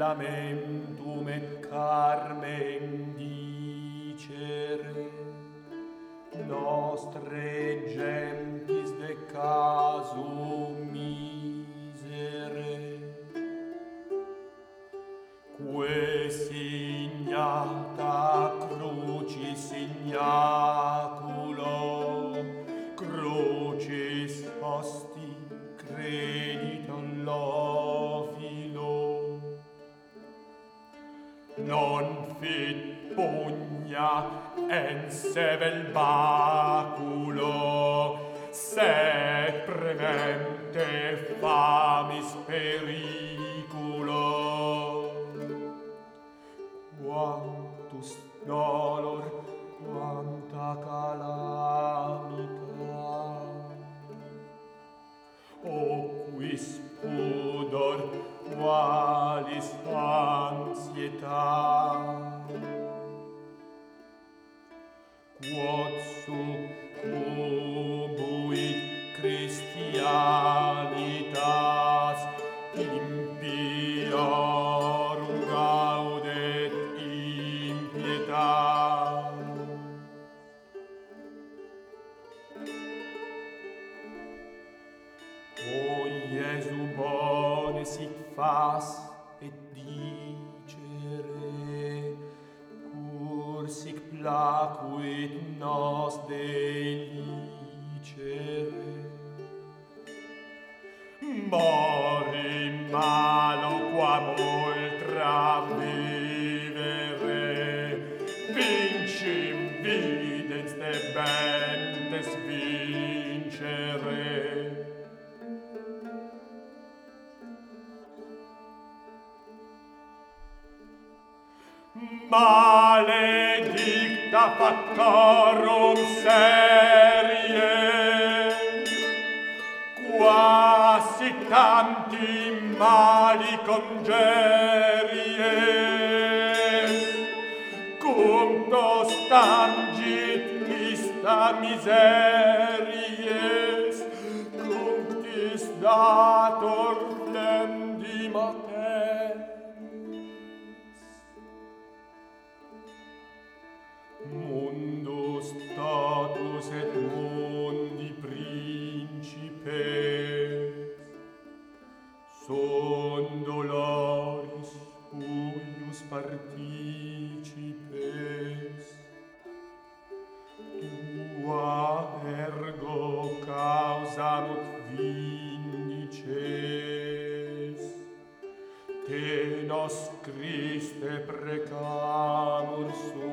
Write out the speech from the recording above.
lamentum et carmen dicere, nostre gentis de casu misere, que signata crucis signaculo, crucis hosti creditum lofilo, non fit pugna en sevel baculo, sed premente famis periculo. Quantus dolor, quanta calamita, o quis pudor, qualis ansietà, quod succubuit Christianitas impiorum gaudet impietà. O Iesu bone sic fas et dicere, cur sic placuit nos delicere. Mori malo quam ultra vivere, vincim videns debentes vincere. Maledicta factorum serie, quasi tanti mali congeries, cum tos tangit ista miseries, cunctis dator flendi materis. Mundus totus et mundi principes sunt doloris huius participes. Tua ergo causa ut vindices, te nos Christe precamur sum